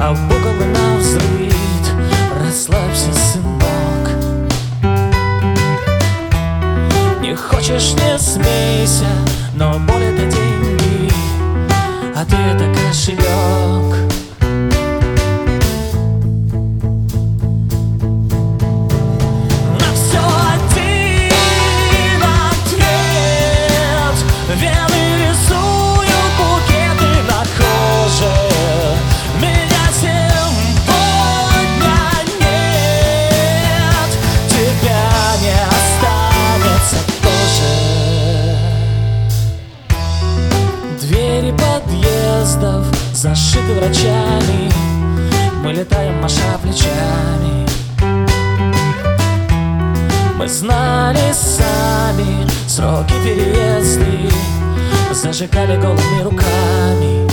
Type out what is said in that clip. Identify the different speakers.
Speaker 1: а в буквы навзрыд. Расслабься, сынок. Не хочешь — не смейся, но боль — это деньги, а ты — это кошелек. На все один ответ. Вены рисуют букеты на коже. Меня сегодня нет, тебя не останется тоже. Двери подъездов зашиты врачами, мы летаем, маша плечами. Мы знали сами сроки переезды, зажигали голыми руками.